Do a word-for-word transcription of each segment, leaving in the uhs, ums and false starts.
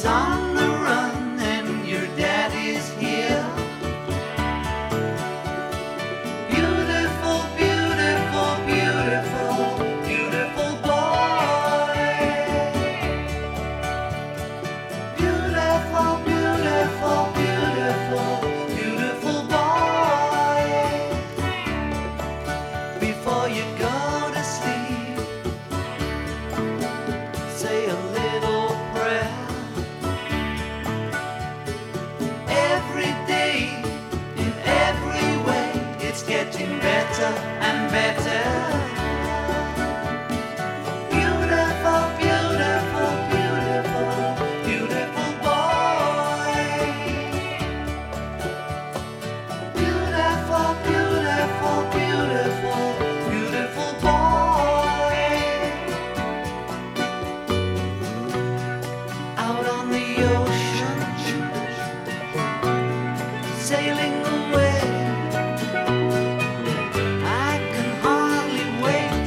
daddy's on the run and your daddy's here. Beautiful, beautiful, beautiful, beautiful boy. Beautiful, beautiful, beautiful, beautiful boy. Before you go to sleep, say a little prayer. Every day, in every way, it's getting better and better. Beautiful, beautiful, beautiful, beautiful boy. Beautiful, beautiful, beautiful, beautiful boy. Out on the ocean, sailing away, I can hardly wait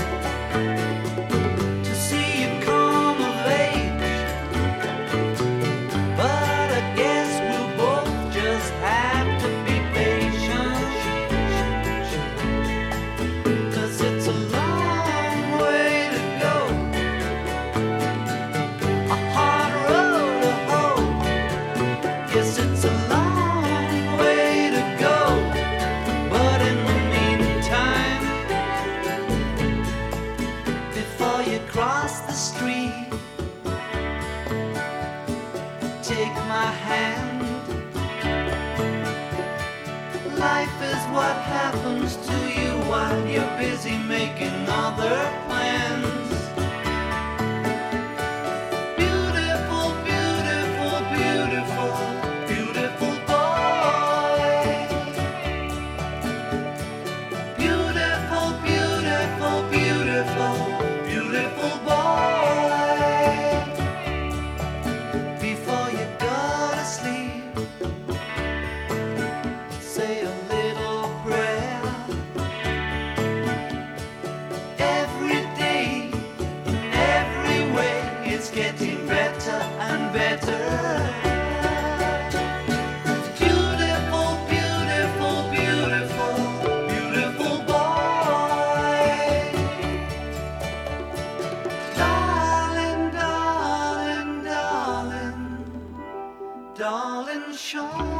to see you come of age. But I guess we'll both just have to be patient, 'cause it's a long way to go, a hard road to hoe. Yes, it's a long way to go, but in the meantime, before you cross the street, take my hand. Life is what happens to you while you're busy making other plans. Beautiful, beautiful, beautiful, beautiful boy. Beautiful, beautiful, beautiful, beautiful boy. Before you go to sleep, say a little prayer. Every day, in every way, it's getting better and better. Beautiful, beautiful, beautiful, beautiful boy. Darling, darling, darling, darling Sean.